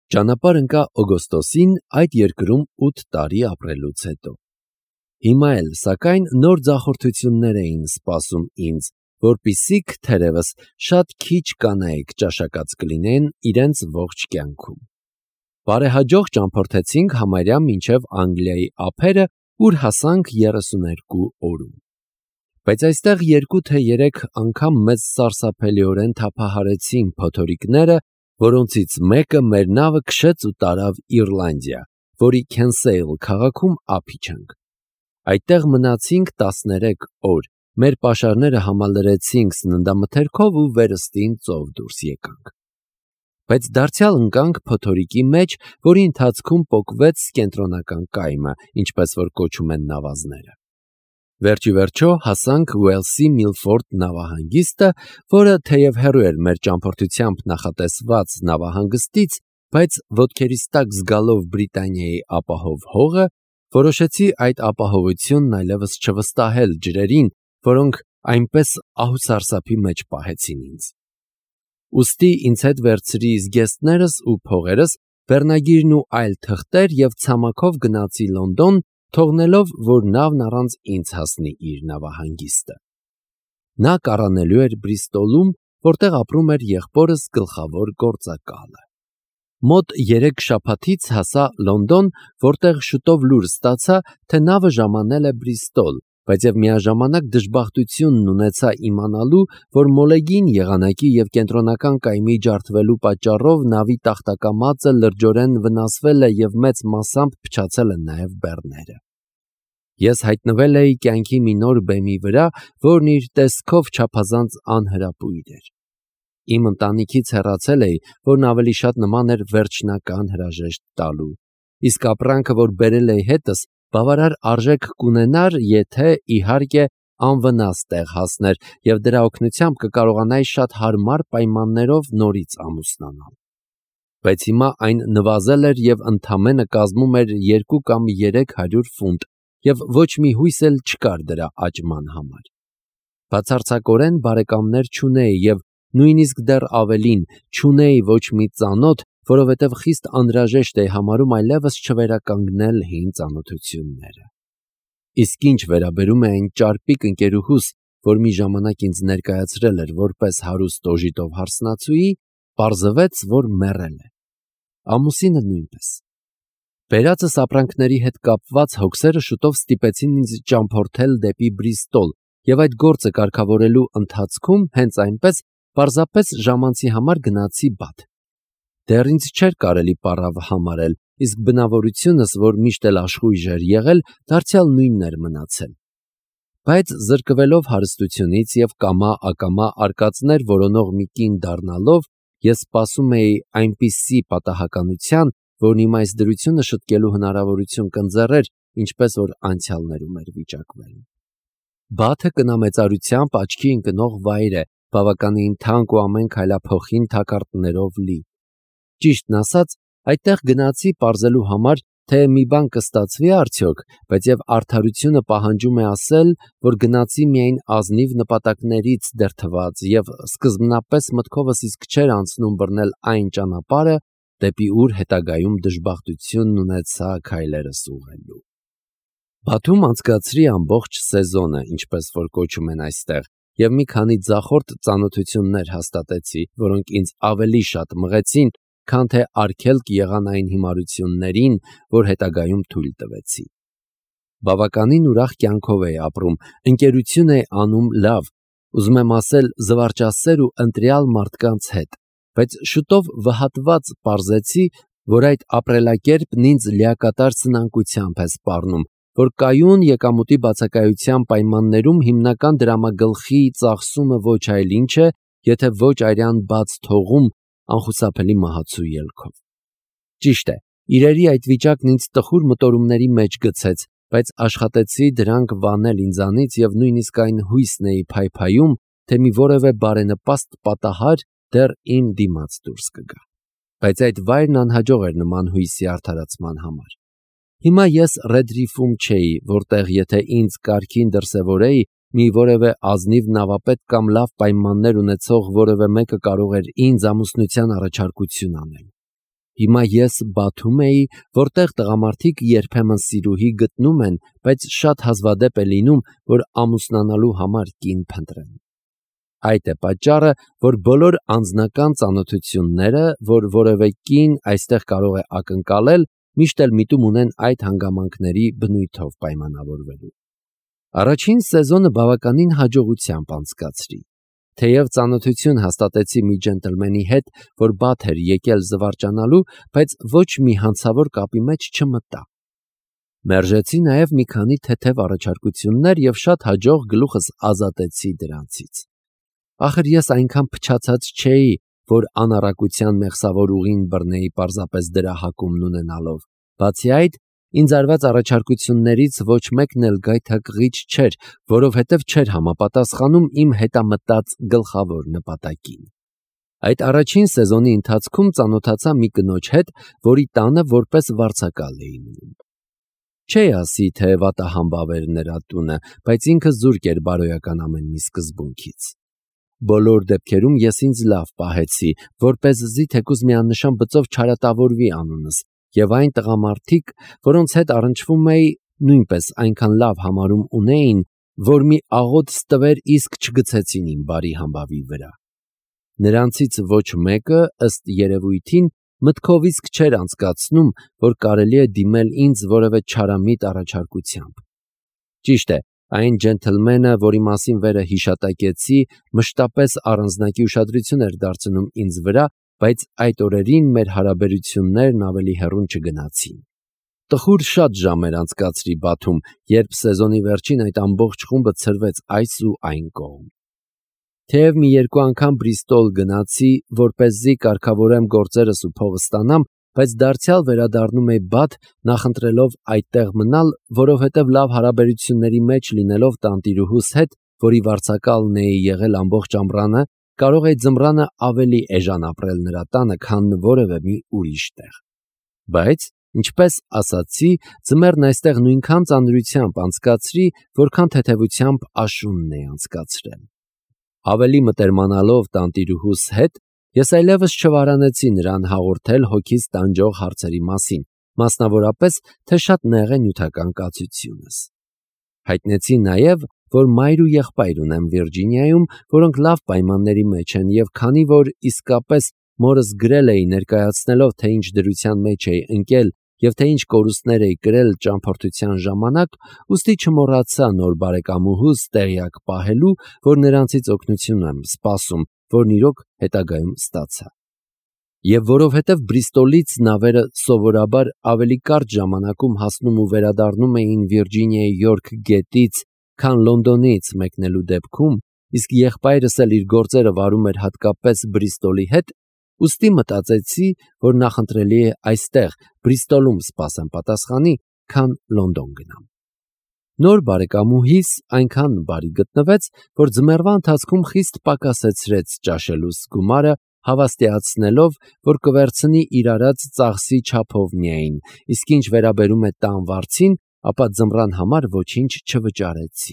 Ճանապարհ ընկա օգոստոսին այդ երկրում 8 տարի ապրելուց հետո։ Հիմա էլ, սակայն, նոր ձախորդություններ էին սպասում ինձ, որպիսիք, թերևս, շատ քիչ կանայք ճաշակած կլինեն իրենց ողջ կյանքում։ Բարեհաջող ճամփորդեցինք համարյա մինչև Անգլիայի ափերը, ուր հասանք 32 օրում։ Բայց այստեղ 2 թե 3 անգամ մեզ սարսափելիորեն թափահարեցին փոթորիկները, որոնցից մեկը մեր նավը քշեց ու տարավ Իռլանդիա, որի Քենսեյլ քաղաքում ափ իջանք։ Այդտեղ մնացինք 13 օր, մեր պաշարները համալրեցինք սննդամթերքով ու վերստին ծով դուրս եկանք։ Բայց դարձյալ ընկանք փոթորիկի մեջ, որի ընթացքում պոկվեց կենտրոնական կայմը, ինչպես որ կոչում են նավազները։ Վերջիվերջո հասանք Ուելսի Միլֆորդ նավահանգիստը, որը թեև հեռու էր մեր ճամփորդությամբ նախատեսված նավահանգստից, բայց ոտքերիս տակ զգալով Բրիտանիայի ապահով հողը, որոշեցի այդ ապահովությունն այլևս չվստահել ջրերին, որոնք այնպես ահուսարսափի մեջ պահեցին ինձ։ Ուստի ինձ հետ վերցրի զգեստներս ու փողերս, վերնագիրն ու այլ թղթեր և ցամաքով գնացի Լոնդոն, թողնելով, որ նավն առանց ինձ հասնի իր նավահանգիստը։ Նա կառանելու էր Բրիստոլում, որտեղ ապրում էր եղբորս գլխավոր գործակալը։ Մոտ 3 շաբաթից հասա Լոնդոն, որտեղ շուտով լուր ստացա, թե նավը ժամանել է Բրիստոլ, բայց և միաժամանակ դժբախտությունն ունեցա իմանալու, որ մոլեգին եղանակի և կենտրոնական կայմի ջարդվելու պատճառով նավի տախտակամածը լրջորեն վնասվել է և մեծ մասամբ փչացել են նաև բեռները։ Ես հայտնվել էի կյանքի մի նոր բեմի վրա, որն իր տեսքով չափազանց անհրապույր էր։ Իմ ընտանիքից հեռացել էի, որն ավելի շատ նման էր վերջնական հրաժեշտ տալու, իսկ ապրանքը, որ բերել էի հետս, բավարար արժեք կունենար, եթե, իհարկե, անվնաս տեղ հասներ և դրա օգնությամբ կկարողանայի շատ հարմար պայմաններով նորից ամուսնանալ։ Բայց հիմա այն նվազել էր և ընդամենը կազմում էր 2 կամ 300 ֆունտ, և ոչ մի հույս էլ չկար դրա աճման համար։ Բացարձակորեն բարեկամներ չունեի և նույնիսկ դեռ ավելին, չունեի ոչ մի ծանոթ, որովհետև խիստ անհրաժեշտ էի համարում այլևս չվերականգնել հին ծանոթությունները։ Իսկ ինչ վերաբերում է այն ճարպիկ ընկերուհուս, որ մի ժամանակ ինձ ներկայացրել էր որպես հարուստ օժիտով հարսնացուի, պարզվեց, որ մեռել է։ Ամուսինը նույնպես։ Բերածս ապրանքների հետ կապված հոգսերը շուտով ստիպեցին ինձ ճամփորդել դեպի Բրիստոլ, և այդ գործը կարգավորելու ընթացքում հենց այնպես պարզապես ժամանցի համար գնացի Բաթ։ Դեռ ինձ չէր կարելի պառավ համարել, իսկ բնավորությունս, որ միշտ էլ աշխույժ էր եղել, դարձյալ նույնն էր մնացել։ Բայց զրկվելով հարստությունից և կամա-ակամա արկածներ որոնող մի կին դառնալով, ես սպասում էի այնպիսի պատահականության, որն իմ այս դրությունը շտկելու հնարավորություն կընձեռեր, ինչպես որ անցյալներում էր վիճակվել։ Բաթը կնամեծարությամբ աչքի ընկնող վայր է, բավականին թանկ ու ամեն քայլափոխին թակարդներով լի։ Ճիշտն ասած, այդտեղ գնացի պարզելու համար, թե մի բան կստացվի արդյոք, բայց և արդարությունը պահանջում է ասել, որ գնացի միայն ազնիվ նպատակներից դրդված և սկզբնապես մտքովս իսկ չէր անցնում բռնել այն ճանապարհը, դեպի ուր հետագայում դժբախտությունն ունեցա քայլերս ուղղելու։ Բաթում անցկացրի ամբողջ սեզոնը, ինչպես որ կոչում են այստեղ, և մի քանի ձախորդ ծանոթություններ հաստատեցի, որոնք ինձ ավելի շատ մղեցին, քան թե արգելք եղան այն հիմարություններին, որ հետագայում թույլ տվեցի։ Բավականին ուրախ կյանքով էի ապրում, ընկերություն էի անում լավ, ուզում եմ ասել զվարճասեր ու ընտրյալ մարդկանց հետ, բայց շուտով վհատված պարզեցի, որ այդ ապրելակերպն ինձ լիակատար սնանկությամբ է սպառնում, որ կայուն եկամուտի բացակայության պայմաններում հիմնական դրամագլխի ծախսումը ոչ այլ ինչ է, եթե ոչ արյան բաց թողում անխուսափելի մահացու ելքով։ Ճիշտ է, իրերի այդ վիճակն ինձ տխուր մտորումների մեջ գցեց, բայց աշխատեցի դրանք վանել ինձանից և նույնիսկ այն հույսն էի փայփայում, թե մի որևէ բարենպաստ պատահար դեռ իմ դիմաց դուրս կգա։ Բայց այդ վայրն անհաջող էր նման հույսի արդարացման համար։ Հիմա ես Ռեդրիֆում չէի, որտեղ եթե ինձ կարգին դրսևորեի, մի որևէ ազնիվ նավապետ կամ լավ պայմաններ ունեցող որևէ մեկը կարող էր ինձ ամուսնության առաջարկություն անել։ Հիմա ես Բաթում էի, որտեղ տղամարդիկ երբեմն սիրուհի գտնում են, բայց շատ հազվադեպ է լինում, որ ամուսնանալու համար կին փնտրեն։ Այդ է պատճառը, որ բոլոր անձնական ծանոթությունները, որ որևէ կին այստեղ կարող է ակնկալել, միշտ էլ միտում ունեն այդ հանգամանքների բնույթով պայմանավորվելու։ Առաջին սեզոնը բավականին հաջողությամբ անցկացրի։ Թեև ծանոթություն հաստատեցի մի ջենտլմենի հետ, որ բադ էր եկել զվարճանալու, բայց ոչ մի հանցավոր կապի մեջ չմտա։ Մերժեցի նաև մի քանի թեթև առաջարկություններ և շատ հաջող գլուխս ազատեցի դրանցից։ Ախր ես այնքան փչացած չէի, որ անառակության մեղսավոր ուղին բռնեի պարզապես դրա հակումն ունենալով։ Բացի այդ, ինձ արված առաջարկություններից ոչ մեկն էլ գայթակղիչ չէր, որովհետև չէր համապատասխանում իմ հետամտած գլխավոր նպատակին։ Այդ առաջին սեզոնի ընթացքում ծանոթացա մի կնոջ հետ, որի տանը որպես վարձակալ էի մնում։ Չէի ասի, թե վատահամբավ էր նրա տունը, բայց ինքը զուրկ էր բարոյական ամեն մի սկզբունքից։ Բոլոր դեպքերում ես ինձ լավ պահեցի, որպեսզի թեկուզ միանշան բծով չարատավորվի անունս, և այն տղամարդիկ, որոնց հետ առնչվում էի, նույնպես այնքան լավ համարում ունեին, որ մի աղոտ ստվեր իսկ չգցեցին իմ բարի համբավի վրա։ Նրանցից ոչ մեկը, ըստ երևույթին, մտքով իսկ չէր անցկացնում, որ կարելի է դիմել ինձ որևէ չարամիտ առաջարկությամբ։ Ճիշտ է, այն ջենտլմենը, որի մասին վերը հիշատակեցի, մշտապես առանձնակի ուշադրություն էր դարձնում ինձ վրա, բայց այդ օրերին մեր հարաբերություններն ավելի հեռուն չգնացին։ Տխուր շատ ժամեր անցկացրի Բաթում, երբ սեզոնի վերջին այդ ամբողջ խումբը ցրվեց այս ու այն կողմ։ Թեև մի երկու անգամ Բրիստոլ գնացի, որպեսզի կարգավորեմ գործերս ու փողը ստանամ, բայց դարձյալ վերադառնում էի Բաթ, նախընտրելով այդտեղ մնալ, որովհետև լավ հարաբերությունների մեջ լինելով տանտիրուհուս հետ, որի վարձակալն էի եղել ամբողջ ամռանը, կարող էի ձմռանը ավելի էժան ապրել նրա տանը, քան որևէ մի ուրիշ տեղ։ Բայց, ինչպես ասացի, ձմեռն այստեղ նույնքան ծանրությամբ անցկացրի, որքան թեթևությամբ աշունն էի անցկացրել։ Ավելի մտերմանալով տանտիրուհուս հետ, ես այլևս չվարանեցի նրան հաղորդել հոգիս տանջող հարցերի մասին, մասնավորապես, թե շատ նեղ է նյութական կացությունս։ Հայտնեցի նաև, որ մայր ու եղբայր ունեմ Վիրջինիայում, որոնք լավ պայմանների մեջ են, և քանի որ իսկապես մորս գրել էի ներկայացնելով, թե ինչ դրության մեջ էի ընկել և թե ինչ կորուստներ էի կրել ճամփորդության ժամանակ, ուստի չմոռացա նոր բարեկամուհուս տեղյակ պահելու, որ նրանցից օգնություն եմ սպասում, որն իրոք հետագայում ստացա։ Եվ որովհետև Բրիստոլից նավերը սովորաբար ավելի կարճ ժամանակում հասնում ու վերադառնում էին Վիրջինիայի Յորք գետից, քան Լոնդոնից մեկնելու դեպքում, իսկ եղբայրս էլ իր գործերը վարում էր հատկապես Բրիստոլի հետ, ուստի մտածեցի, որ նախընտրելի է այստեղ, Բրիստոլում սպասեմ պատասխանի, քան Լոնդոն գնամ։ Նոր բարեկամուհիս այնքան բարի գտնվեց, որ ձմեռվա ընթացքում խիստ պակասեցրեց ճաշելուս գումարը, հավաստիացնելով, որ կվերցնի իր արած ծախսի չափով միայն, իսկ ինչ վերաբերում է տան վարձին, ապա ձմռան համար ոչինչ չվճարեցի։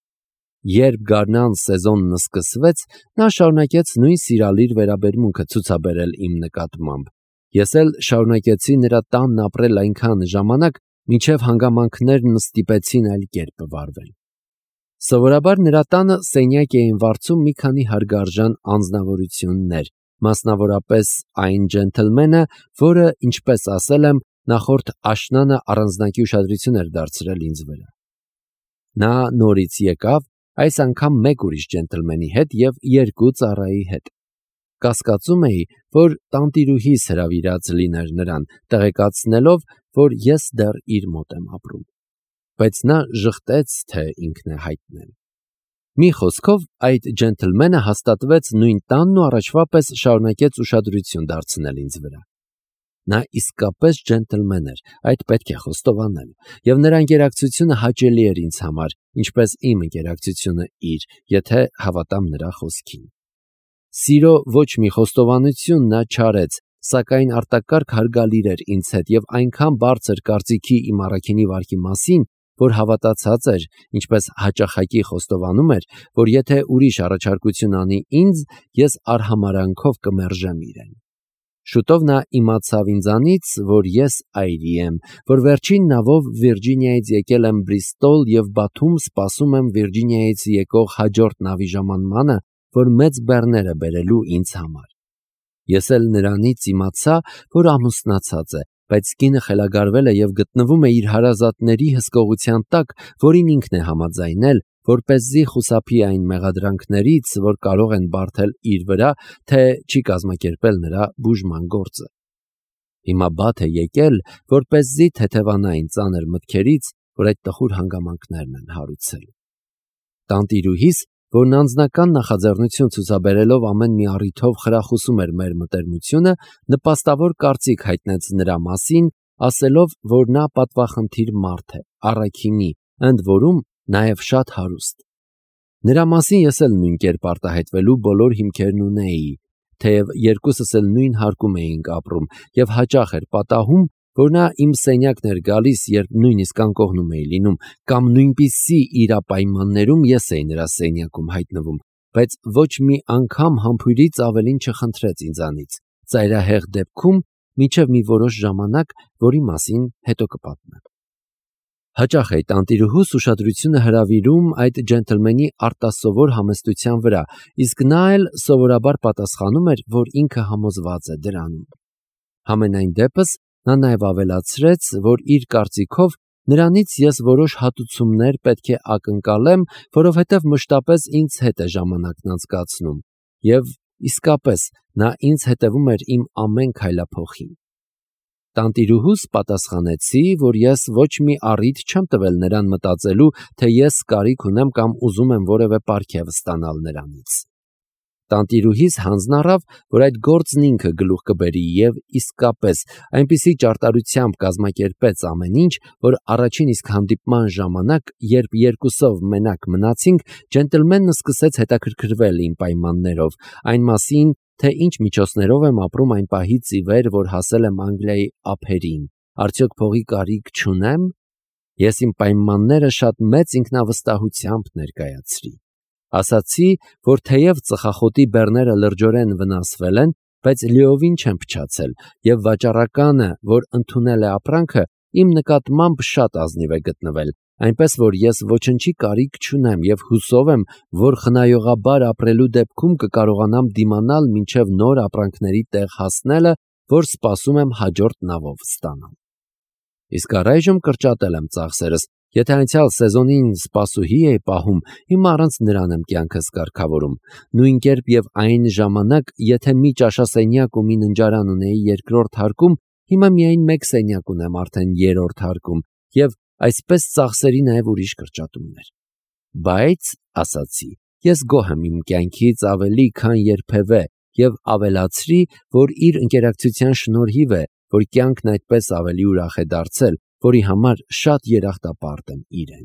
Երբ գարնան սեզոնն սկսվեց, նա շարունակեց նույն սիրալիր վերաբերմունքը ցուցաբերել իմ նկատմամբ։ Ես էլ շարունակեցի նրա տանն ապրել այնքան ժամանակ, մինչև հանգամանքներն ստիպեցին այլ կերպ վարվել։ Սովորաբար նրա տանը սենյակ էին վարձում մի քանի հարգարժան անձնավորություններ, մասնավորապես այն ջենտլմենը, որը, ինչպես ասել եմ, նախորդ աշնանը առանձնակի ուշադրություն էր դարձրել ինձ վրա։ Նա նորից եկավ, այս անգամ մեկ ուրիշ ջենտլմենի հետ և երկու ծառայի հետ։ Կասկածում էի, որ տանտիրուհիս հրավիրած լիներ նրան, տեղեկացնելով, որ ես դեռ իր մոտ եմ ապրում։ Բայց նա ժխտեց, թե ինքն է հայտնել։ Մի խոսքով, այդ ջենտլմենը հաստատվեց նույն տանն ու առաջվա պես շարունակեց ուշադրություն դարձնել ինձ վրա։ Նա իսկապես ջենտլմեն էր, այդ պետք է խոստովանել, և նրա ընկերակցությունը հաճելի էր ինձ համար, ինչպես իմ ընկերակցությունը իր, եթե հավատամ նրա խոսքին։ Սիրո ոչ մի խոստովանություն նա չարեց, սակայն արտակարգ հարգալիր էր ինձ հետ և այնքան բարձր կարծիքի իմ առաքինի վարքի մասին, որ հավատացած էր, ինչպես հաճախակի խոստովանում էր, որ եթե ուրիշ առաջարկություն անի ինձ, ես արհամարհանքով կմերժեմ իրեն։ Շուտով նա իմացավ ինձանից, որ ես այրի եմ, որ վերջին նավով Վիրջինիայից եկել եմ Բրիստոլ և Բաթում սպասում եմ Վիրջինիայից եկող հաջորդ նավի ժամանմանը, որ մեծ բեռները բերելու ինձ համար։ Ես էլ նրանից իմացա, որ ամուսնացած է, բայց կինը խելագարվել է և գտնվում է իր հարազատների հսկողության տակ, որին ինքն է համաձայնել, որպեսզի խուսափի այն մեղադրանքներից, որ կարող են բարդել իր վրա, թե չի կազմակերպել նրա բուժման գործը։ Հիմա բաթ է եկել, որպեսզի թեթևանա այն ծանր մտքերից, որ այդ տխուր հանգամանքներն են հարուցել։ Տանտիրուհիս, որն անձնական նախաձեռնություն ցուցաբերելով ամեն մի առիթով խրախուսում էր մեր մտերմությունը, նպաստավոր կարծիք հայտնեց նրա մասին, ասելով, որ նա պատվախնդիր մարդ է, առաքինի, ընդ որում նաև շատ հարուստ։ Նրա մասին ես էլ նույն կերպ արտահայտվելու բոլոր հիմքերն ունեի, թեև երկուսս էլ նույն հարկում էինք ապրում և հաճախ էր պատահում, որ նա իմ սենյակն էր գալիս, երբ նույնիսկ անկողնում էի լինում, կամ նույնպիսի իրապայմաններում ես էի նրա սենյակում հայտնվում, բայց ոչ մի անգամ համբույրից ավելին չխնդրեց ինձանից, ծայրահեղ դեպքում մինչև մի որոշ ժամանակ, որի մասին հետո կպատմեմ։ Հաճախ էի տանտիրուհուս ուշադրությունը հրավիրում այդ ջենտլմենի արտասովոր համեստության վրա, իսկ նա էլ սովորաբար պատասխանում էր, որ ինքը համոզված է դրանում։ Համենայն դեպս նա նաև ավելացրեց, որ իր կարծիքով նրանից ես որոշ հատուցումներ պետք է ակնկալեմ, որովհետև մշտապես ինձ հետ է ժամանակն անցկացնում, և իսկապես նա ինձ հետևում էր իմ ամեն քայլափոխին։ Տանտիրուհուս պատասխանեցի, որ ես ոչ մի առիթ չեմ տվել նրան մտածելու, թե ես կարիք ունեմ կամ ուզում եմ որևէ պարգև ստանալ նրանից։ Տանտիրուհիս հանձն առավ, որ այդ գործն ինքը գլուխ կբերի և իսկապես այնպիսի ճարտարությամբ կազմակերպեց ամեն ինչ, որ առաջին իսկ հանդիպման ժամանակ, երբ երկուսով մենակ մնացինք, ջենտլմենը սկսեց հետաքրքրվել իմ պայմաններով, այն մասին, թե ինչ միջոցներով եմ ապրում այն պահից ի վեր, որ հասել եմ Անգլիայի ափերին, արդյոք փողի կարիք չունեմ։ Ես իմ պայմանները շատ մեծ ինքնավստահությամբ ներկայացրի։ Ասացի, որ թեև ծխախոտի բեռները լրջորեն վնասվել են, բայց լիովին չեն փչացել, և վաճառականը, որ ընդունել է ապրանքը, իմ նկատմամբ շատ ազնիվ է գտնվել, այնպես որ ես ոչնչի կարիք չունեմ և հուսով եմ, որ խնայողաբար ապրելու դեպքում կկարողանամ դիմանալ մինչև նոր ապրանքների տեղ հասնելը, որ սպասում եմ հաջորդ նավով ստանալ։ Իսկ առայժմ կրճատել եմ ծախսերս, եթե անցյալ սեզոնին սպասուհի էի պահում, հիմա առանց նրան եմ կյանքս կարգավորում, նույն կերպ և այն ժամանակ, եթե մի ճաշասենյակ ու մի ննջարան ունեի երկրորդ հարկում, հիմա միայն մեկ սենյակ ունեմ արդեն երրորդ հարկում, և այսպես ծախսերի նաև ուրիշ կրճատումներ։ Բայց, ասացի, ես գոհ եմ իմ կյանքից ավելի, քան երբևէ, և ավելացրի, որ իր ընկերակցության շնորհիվ է, որ կյանքն այդպես ավելի ուրախ է դարձել, որի համար շատ երախտապարտ եմ իրեն։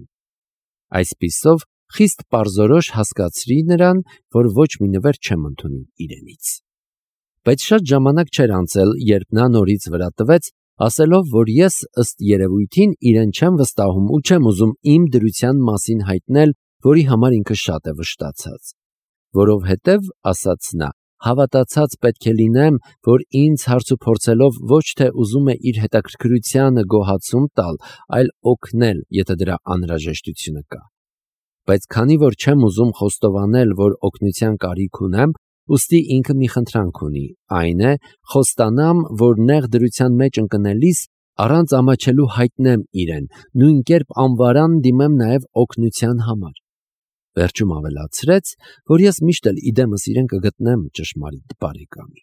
Այսպիսով խիստ պարզորոշ հասկացրի նրան, որ ոչ մի նվեր չեմ ընդունի իրենից։ Բայց շատ ժամանակ չէր անցել, երբ նա նորից վրա տվեց, ասելով, որ ես ըստ երևույթին իրեն չեմ վստահում ու չեմ ուզում իմ դրության մասին հայտնել, որի համար ինքը շատ է վշտացած։ Որովհետև, ասաց նա, հավատացած պետք է լինեմ, որ ինձ հարցուփորձելով ոչ թե ուզում է իր հետաքրքրությանը գոհացում տալ, այլ օգնել, եթե դրա անհրաժեշտությունը կա։ Բայց քանի որ չեմ ուզում խոստովանել, որ օգնության կարիք ունեմ, ուստի ինքը մի խնդրանք ունի, այն է, խոստանամ, որ նեղ դրության մեջ ընկնելիս առանց ամաչելու հայտնեմ իրեն, նույն կերպ անվարան դիմեմ նաև օգնության համար։ Վերջում ավելացրեց, որ ես միշտ էլ իդեմս իրեն կգտնեմ ճշմարիտ բարեկամի։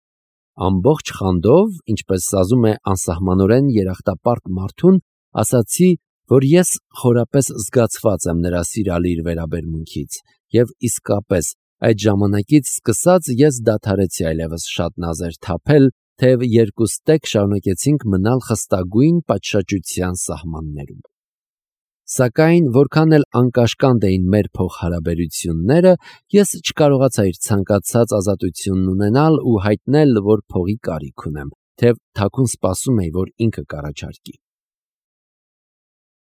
Ամբողջ խանդով, ինչպես սազում է անսահմանորեն երախտապարտ մարդուն, ասացի, որ ես խորապես զգացված եմ նրա սիրալիր վերաբերմունքից, և իսկապես այդ ժամանակից սկսած ես դադարեցի այլևս շատ նազեր թափել, թեև երկուստեք շարունակեցինք մնալ խստագույն պատշաճության սահմաններում։ Սակայն որքան էլ անկաշկանդ էին մեր փոխհարաբերությունները, ես չկարողացա իր ցանկացած ազատությունն ունենալ ու հայտնել, որ փողի կարիք ունեմ, թեև թաքուն սպասում էի, որ ինքը կառաջարկի։